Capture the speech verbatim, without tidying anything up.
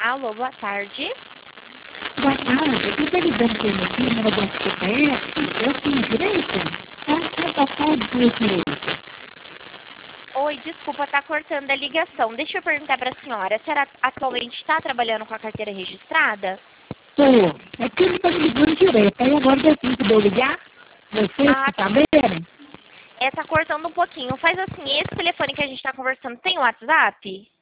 Alô, boa tarde. Boa tarde, eu estou ligando pelo aqui no negócio do C P F, eu tenho direito? É passado por direito. Oi, desculpa, tá cortando a ligação. Deixa eu perguntar para a senhora, a senhora atualmente está trabalhando com a carteira registrada? Estou. É que ele está me ligando direto, aí agora eu tenho que eu ligar? Vocês Ah, que tá vendo? é, tá cortando um pouquinho. Faz assim, esse telefone que a gente está conversando tem WhatsApp?